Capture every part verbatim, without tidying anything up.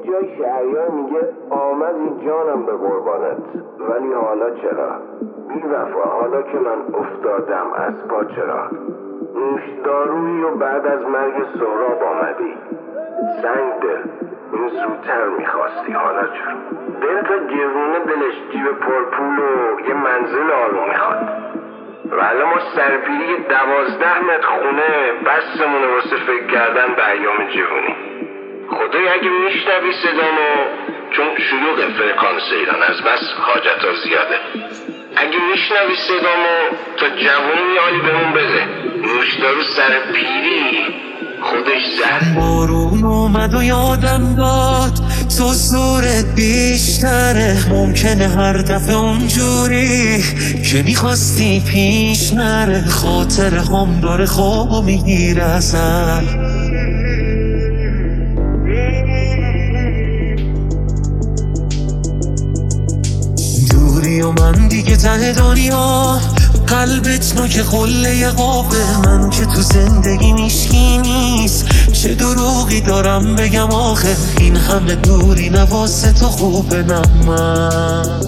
جای شهریار میگه آمد این جانم به قربانت، ولی حالا چرا؟ بی وفا حالا که من افتادم از پا چرا؟ نوشدارویی و بعد از مرگ سهراب آمدی، سنگ دل این زودتر میخواستی، حالا چرا؟ دل تا جوونه دلش جیب پرپول و یه منزل آروم میخواد، ولی ما سرپیری دوازده متر خونه بسمونه واسه فکر کردن به ایام جوونی. خدای اگه میشنوی صدامو، چون شلوغ فرکانس ایران از بس حاجت ها زیاده، اگه میشنوی صدامو تا جوونی حالی بهمون بده، نوشدارو سر پیری خودش زهر. بارون اومد و یادم داد تو زورت بیشتره، ممکنه هر دفعه اونجوری که میخواستی پیش نره، خاطر هم داره خواب میگیره ازم. دوری و من دیگه ته دنیا، قلبت نوک قله قابه، من که تو زندگی میشکی نیست، چه دروغی دارم بگم آخه، این همه دوری نواسه تو خوبه نه من.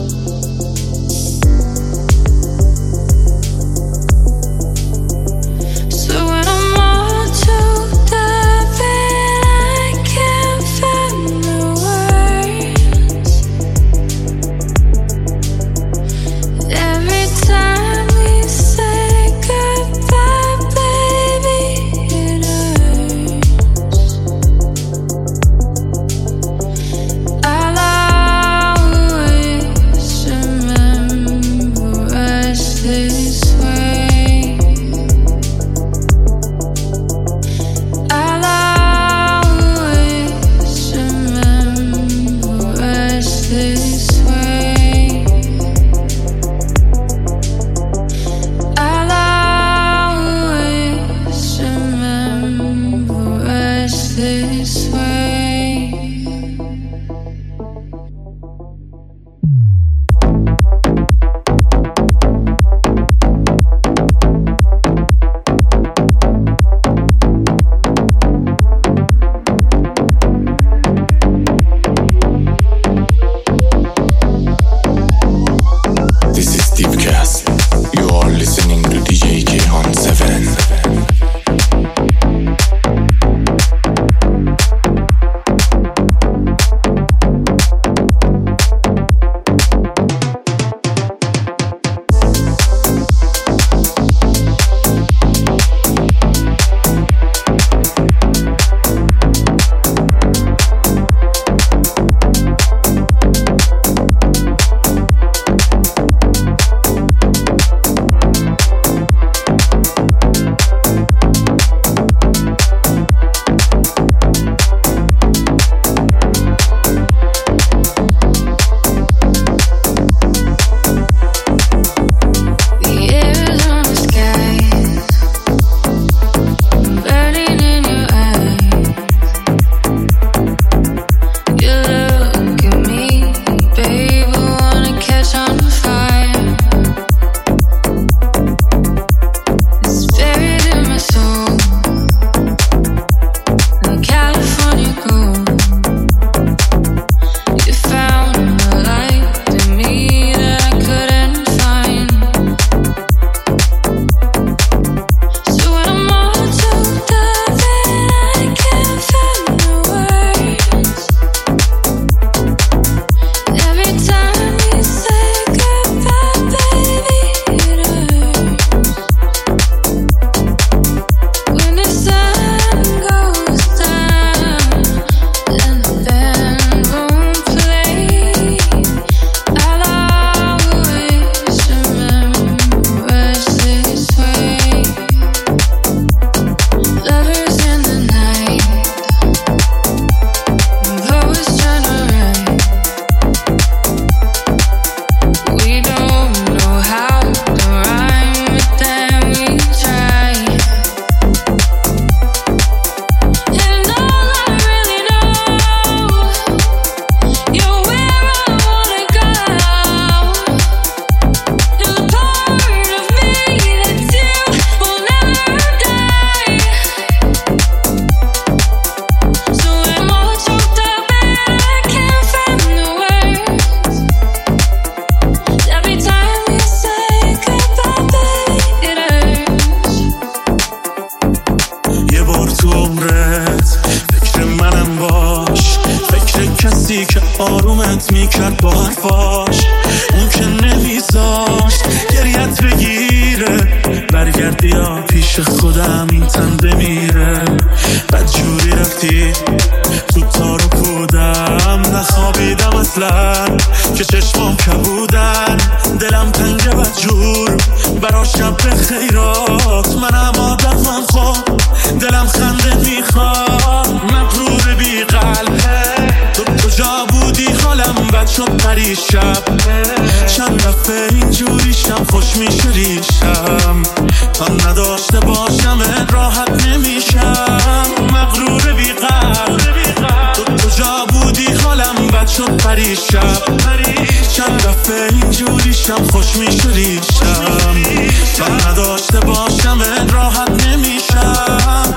کسی که آرومت میکرد با حرفاش، اون که نمیذاشت گریت بگیره. برگردی یا پیش خودم این تن بمیره. بد جوری رفتی تو تارو کودم، نخوابیدم اصلا که چشمام کبودن. دلم تنگه بد جور برا شب خیرات، منم آدمم خوب دلم خنده میخواد. مغرور بی قلبه تو کجا بودی؟ حالم بد شد پریشب. چند دفعه اینجوری شم خوش میشه ریشم، تا نداشته باشم راحت نمیشم. مغرور بی قلب تو کجا بودی؟ حالم بد شد پریشب. چند دفعه اینجوری شم خوش میشه ریشم، تا نداشته باشم راحت نمیشم.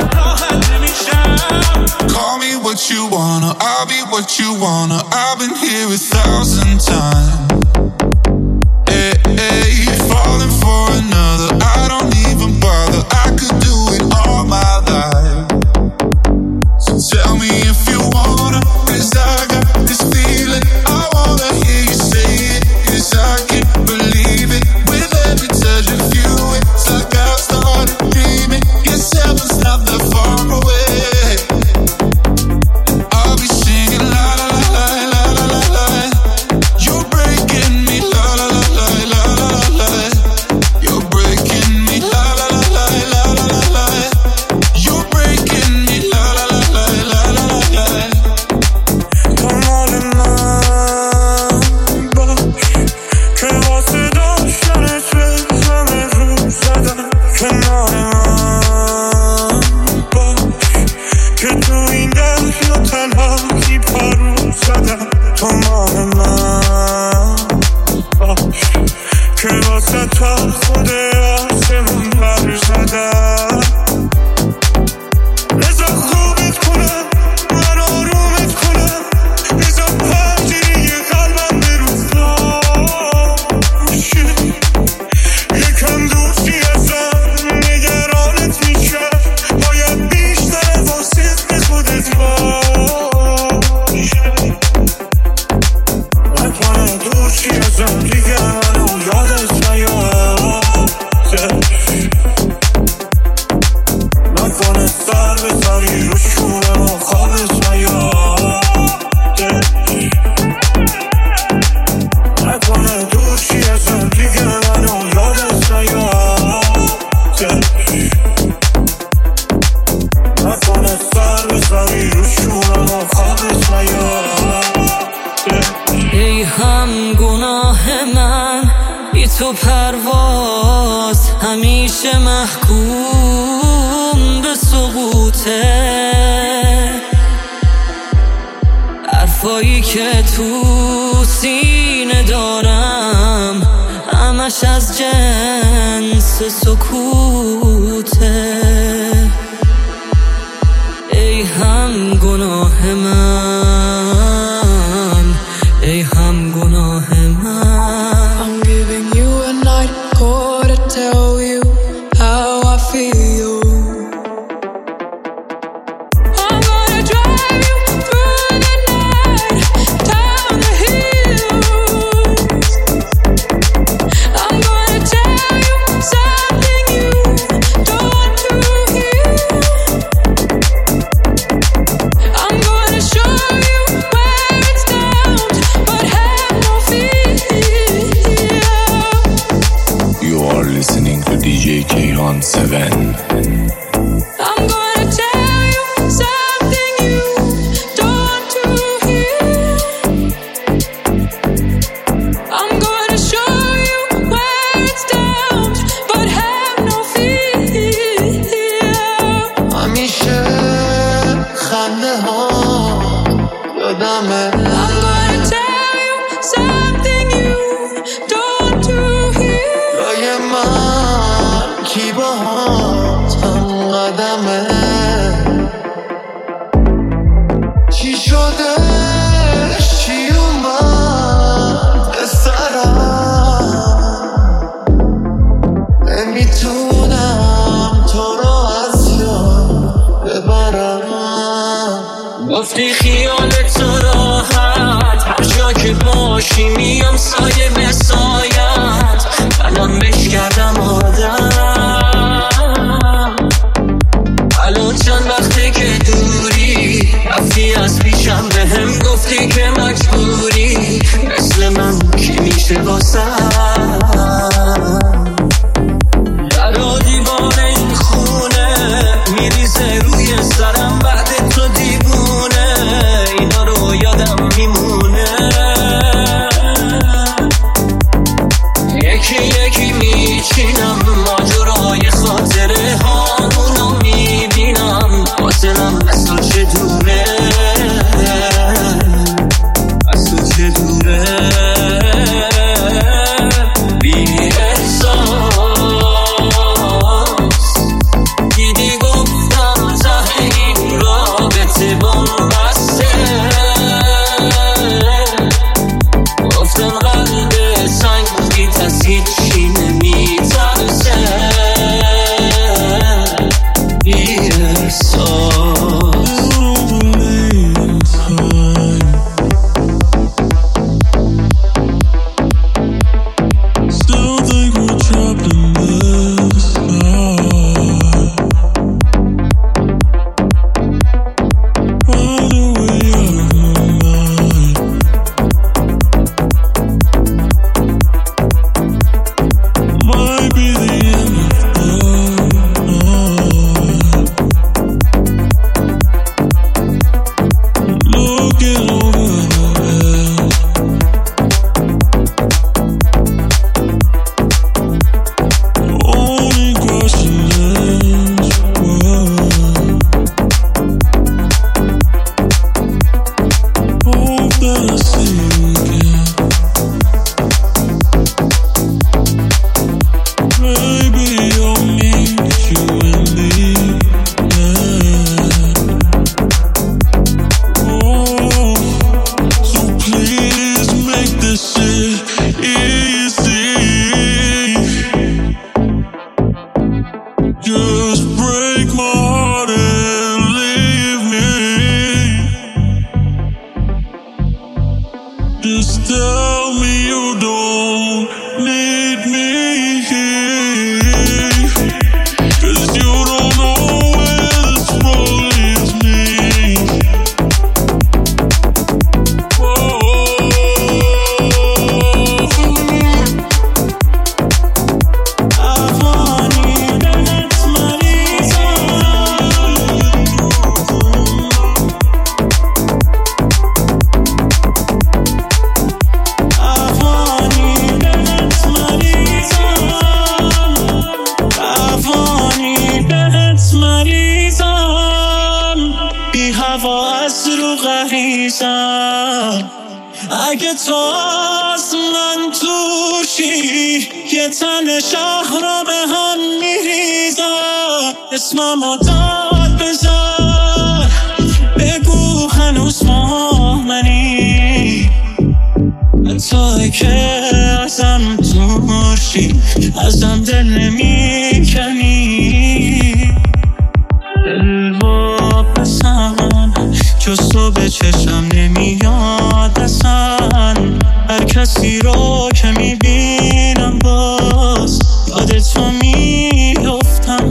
Call me what you wanna, I'll be what you wanna. I've been here a thousand times. Hey, hey, falling for another, I don't even bother. I could do it all my life. So tell me if you wanna, 'cause I got this feeling. I wanna hear you say it, 'cause I can't believe it. With every touch of you, it's like I've started dreaming. Yes, heaven's not that far away. تو پرواز همیشه محکوم به سقوطه. حرفایی که تو سینه دارم همش از جنس سکوته. ای هم گناه من، ای هم گناه من. Tell you how I feel. I'm gonna drive you through the night, down the hills. I'm gonna tell you something you don't want to hear. I'm gonna show you where it's down, but have no fear. You are listening to D J Kayhan seven. I'm gonna tell you something you don't want to hear. I'm gonna show you where it's down, but have no fear. همیشه خنده ها یادمه. I'm gonna tell you something you don't want to hear. لای من کی باهات هم قدمه. چی شده چی اومد به سرم، نمیتونم تو رو از یاد ببرم. گفتی خیالت راحت گفتی که مجبوری مثل من که میشه واسم در و دیوار این خونه میریزه روی سرم بعد تو دیوونه اینا رو یادم میمونه یکی یکی میچینم ماجرای خاطره هامونو میبینم واسلم از تو چه دوره از تو چه دوره بی احساس دیدی گفتم ته این رابطه بنبسته گفتم قلب سنگی از هیچی نمیترسه بی احساس Just tell me you don't need me here, 'cause you don't know where this road leads me. Whoa. I want you, that's my reason. اگه تو از من توشی یه تن شهر رو به هم میریزم اسممو داد بزن بگو هنوز ما منی توی که ازم توشی ازم دل نمیکنی دل با بسن جز تو به چشم نمیاد اصلا هر کسی رو که میبینم باز یاد تو میفتم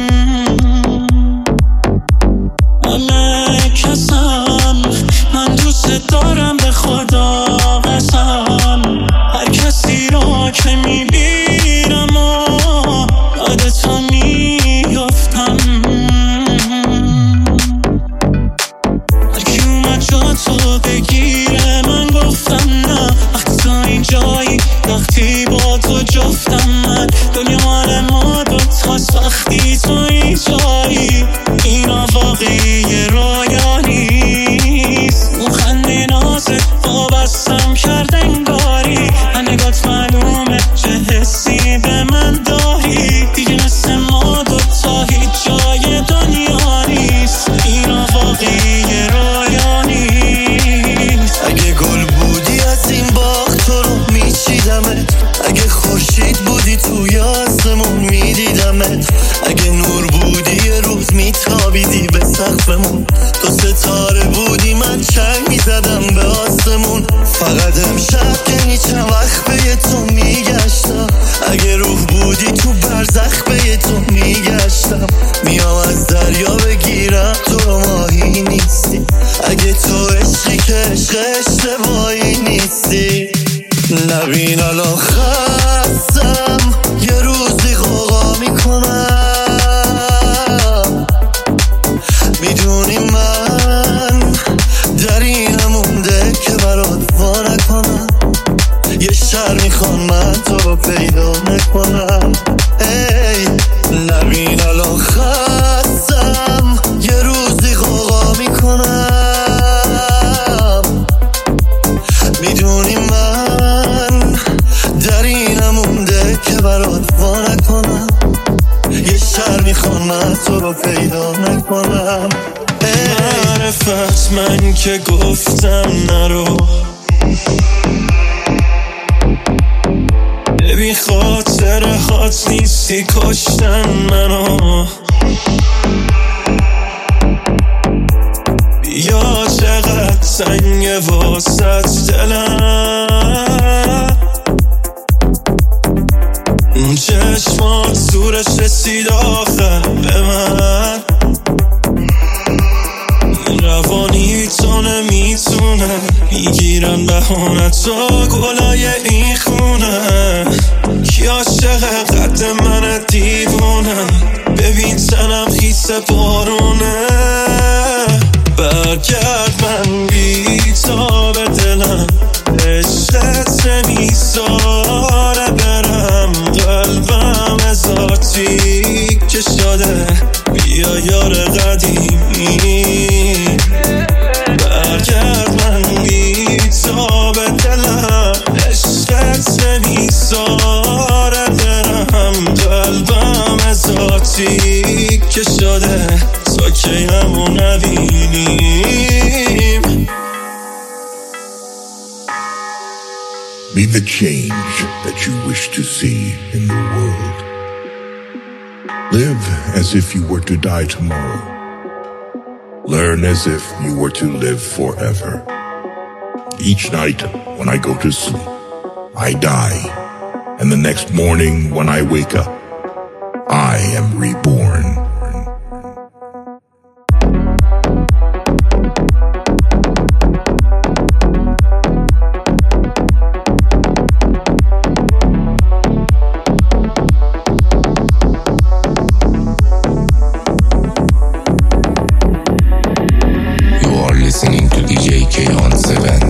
همه کسم من دوست دارم به خدا قسم هر کسی رو که میبینم و یاد تو میفتم تو بگیره من گفتم نه وقتی تو اینجایی وقتی با تو جفتم من دنیا مال ما دوتاست وقتی تو اینجایی اینا واقعی رویا نیست اون خنده نازت وابستم کرد انگاری نگات معلومه چه حسی به من داری دیگه مثل ما دوتا هیچ جای دنیا نیست اینا واقعی رویا نیست اگه گل بودی از این باغ تو رو میچیدمت اگه خورشید بودی توی آسمون میدیدمت اگه نور بودی یه روز میتابیدی به سقفمون تو ستاره بودی من چنگ میزدم به آسمون فقط امشب که چند وقت به تو میگشتم اگه روح بودی تو برزخ به تو میگشتم میام از دریا بگیرم تو رو ماهی نیستی اگه تو عشقی که عشق عشق اشتباهی نیستی. نبین الان خستم یه روزی غوغا میکنم، میدونی من در این مونده که برات وا نکنم. یه شهر میخوام من تو رو پیدا نکنم. ای نبین الان خستم یه روزی غوغا میکنم، میدونی من در این مونده که برات وا نکنم. یه شهر میخوام من تو رو پیدا نکنم. معرفت من که گفتم نرو، ببین خاطر هات نیستی کشتن منو. بیا چقدر سنگ واسط دلم، اون چشمات زورش رسید آخر به من. روانی تو نمیتونه میگیرن بهانه تو گلای این خونه. کی عاشق قد من دیوونه، ببین تنم خیس بارونه. برگرد من بی تا به دلم، عشقت نمیذاره برم. قلبم ذاتی که شده بیا یار قدیمی. برگرد من بی تا به دلم، عشقت نمیذاره برم. قلبم ذاتی که شده تا کی همو نبینیم. Be the change that you wish to see in the world. Live as if you were to die tomorrow. Learn as if you were to live forever. Each night when I go to sleep, I die. And the next morning when I wake up, I am reborn. Listening to D J Kayhan seven.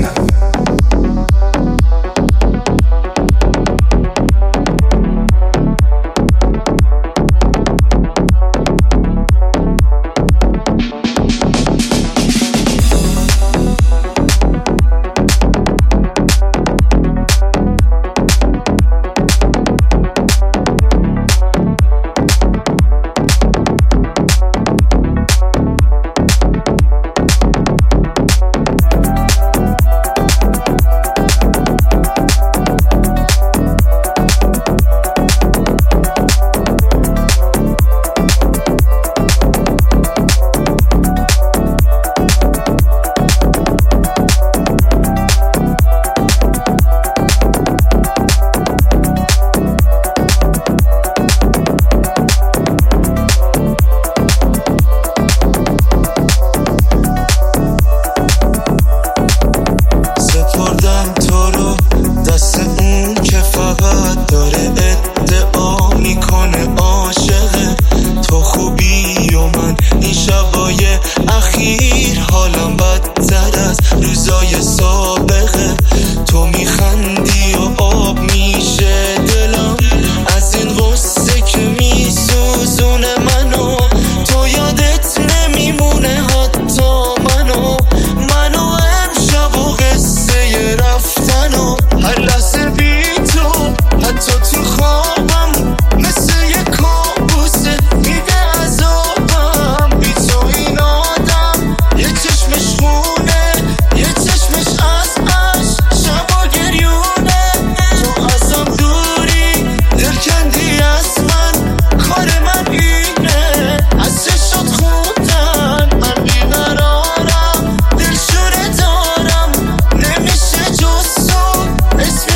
اسم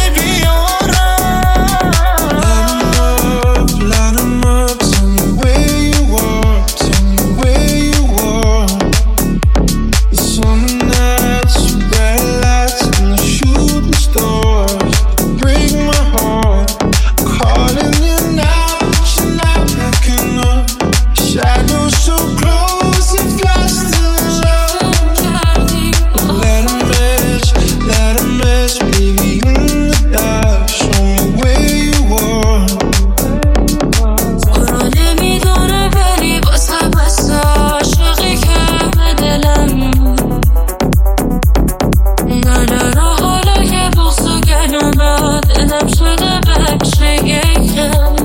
دلم شده بچه یکم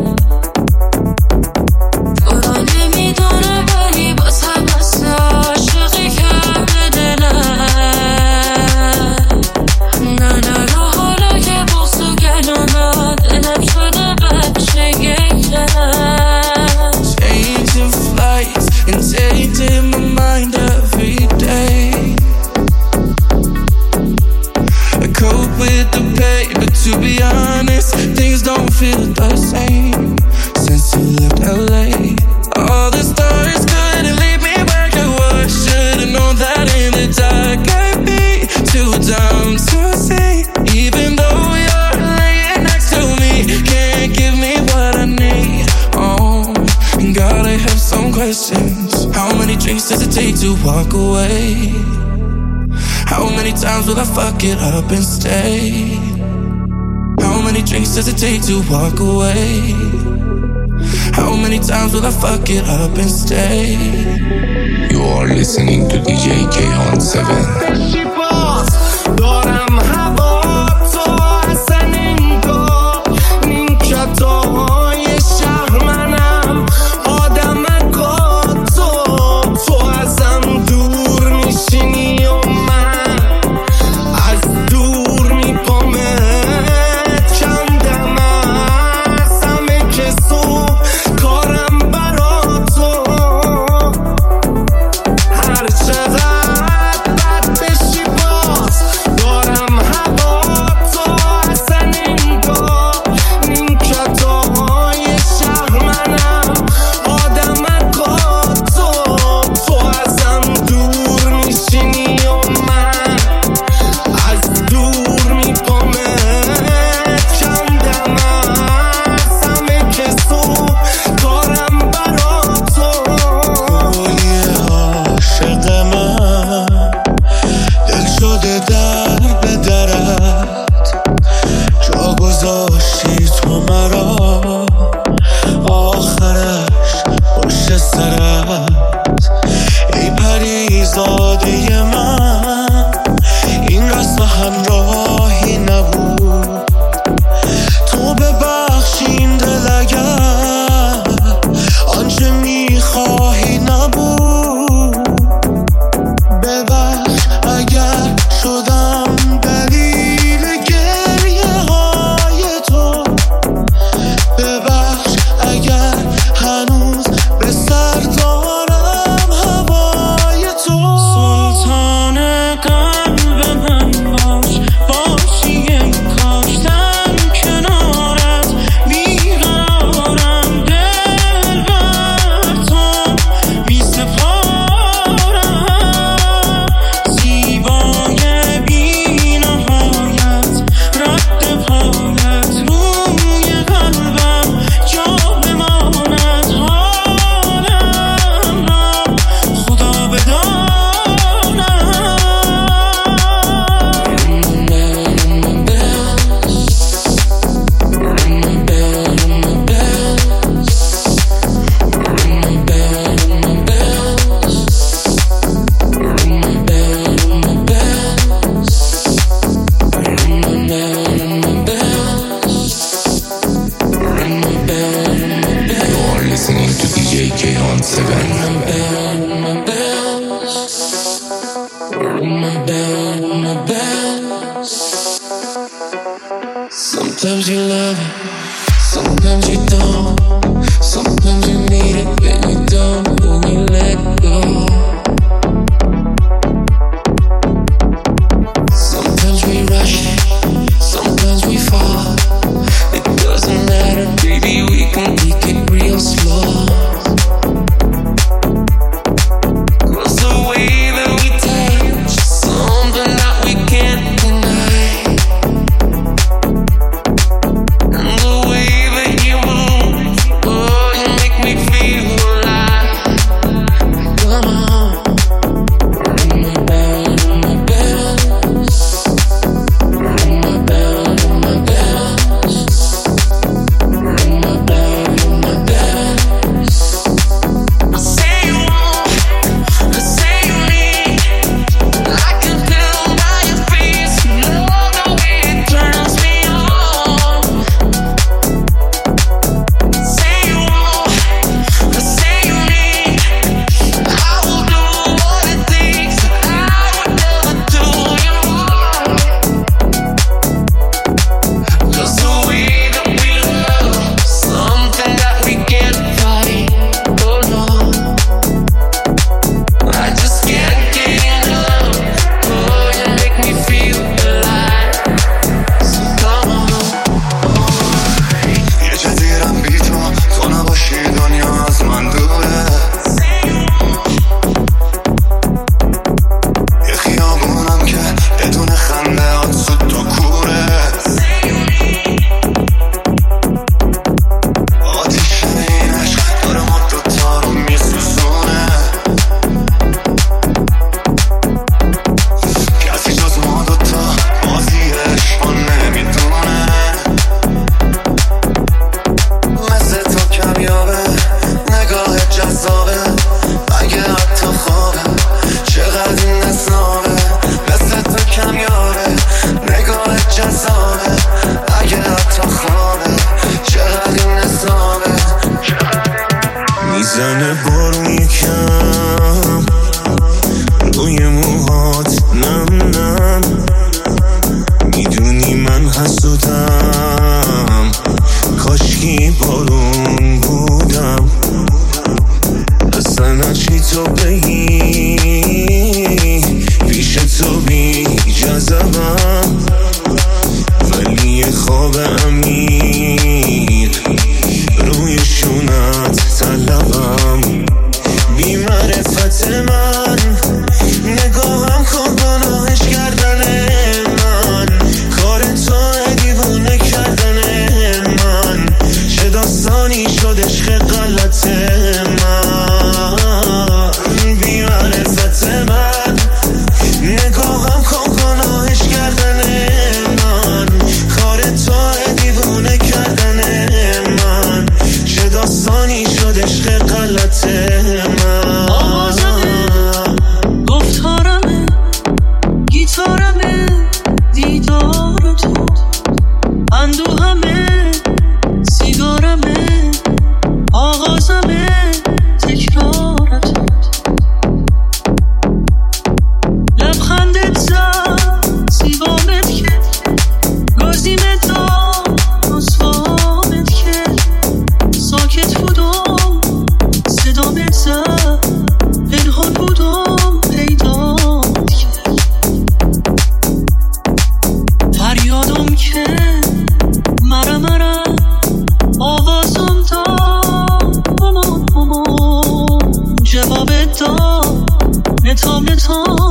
تو را نمیدونه ولی باز هم هست عاشقی کرده دلم نه نه نه حالا که بغض و گلومه دلم شده بچه یکم Changing flights and taking my mind every day. I cope with the pain, but to be honest, things don't feel the same since you left L A. All the stars couldn't lead me back to what should've known that in the dark I'd be too dumb to see. Even though you're laying next to me, can't give me what I need. Oh, and God, I have some questions. How many drinks does it take to walk away? How many times will I fuck it up and stay? How many drinks does it take to walk away? How many times will I fuck it up and stay? You are listening to D J Kayhan seven. دارم هوا تو اصلا انگار نیمکتای شهر منم آدم تو تو ازم دور میشینی و من از دور میپامت کندم از همه کسو کارم برا تو هر چقدر بد بشی باز دارم هوا تو اصلا انگار نیمکتای شهر منم آدم تو تو ازم دور میشینی و من از دور میپامت کندم از همه کسو کارم برا تو گلی عاشق من دل شده در به درت جا گذاشتی تو مرا آخرش پشت سرت ای پریزاده من این رسم همراهی نبود تو ببخش این دل اگر آنچه میخواهی نبود ببخش اگر شدم دلیل گریه های تو ببخش اگر هنوز به سر دارم هوای تو سلطان قلب من باش باشی ای کاشتم کنارت بیقرارم دل بر تو می سپارم زیبای بی نهایت رد پایت روی قلبم جا بماند حالم را خدا بداند You are listening to D J Kayhan seven. Sometimes you love it, sometimes you don't. Sometimes you need it, then you don't, then you let go. Sometimes we rush it, sometimes we fall. It doesn't matter, baby, we can take it real slow. 'Cause the way that we touch is something that we can't deny. And the way that you move, oh, you make me feel alive. Come on. حسودم کاشکی بارون بودم اصلا هرچی تو بگی پیش تو بی جذبم ولی خواب عمیق روی شونت طلبم بی معرفت من نگاهم کن گناهش کردن من کار تو دیوونه کردن من چه داستانی شد عشق غلط من بی معرفت من نگاهم کن گناهش کردن من کار تو دیوونه کردن من چه داستانی شد عشق غلط من آوازمه گفتارمه گیتارمه دیدار تو اندوهمه سیگارمه آغازمه تکرارت لبخندت زد زیبامت کرد گازیمت داد رسوامت کرد ساکت بودم صدامت زد پنهان بودم پیدات کرد فریادم که مرم مرم آوازم داد مامان مامان جوابت داد نتام نتام